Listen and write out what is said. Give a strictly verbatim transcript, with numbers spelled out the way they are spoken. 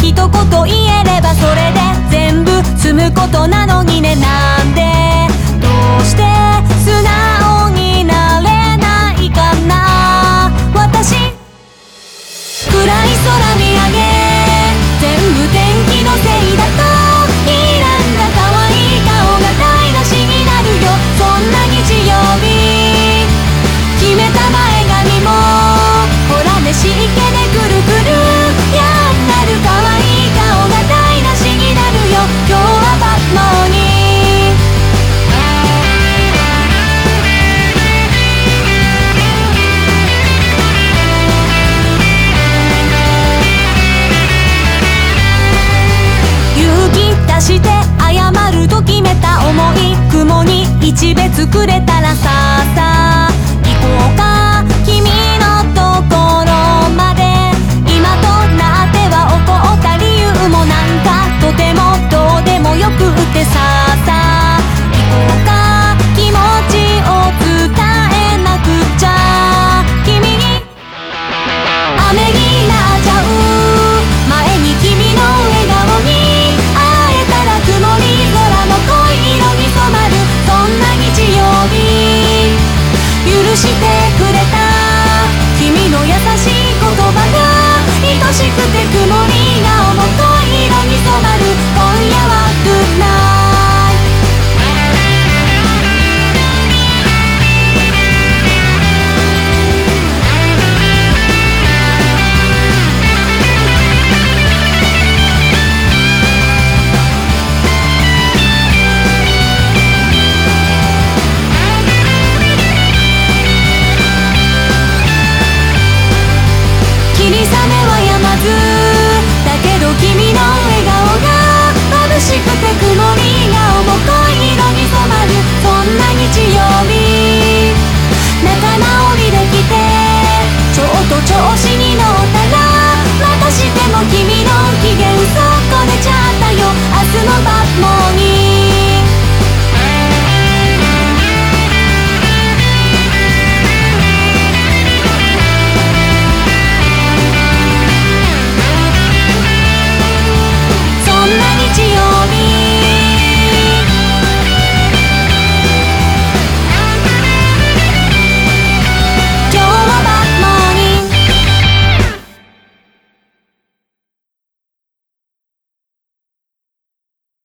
一言言えればそれで全部済むことなのにね。なんでどうして素直になれないかな。私暗い空見上げ全部天気のせいだと睨んだ可愛い顔が台無しになるよ。そんな日曜日決めた前髪もほらね湿気でくるくるやんなる可愛い顔が台無しになるよ。今日はバッモーニーして謝ると決めた思い雲に一別くれたらさあさあ行こうか君のところまで。今となっては怒った理由もなんかとてもどうでもよくってさあさあ行こうか気持ちを伝えなくちゃ。君に雨になっちゃう前に君の笑顔に曇り空も濃い色に染まるそんな日曜日許してくれた君の優しい言葉が愛しくて曇り顔も濃い色に染まる今夜はグッナイ霧雨は止まずだけど君の笑顔が眩しくて曇り顔も濃い色に染まるそんな日曜日仲直りできてちょっと調子に乗ったらまたしても君の機嫌損ねちゃった。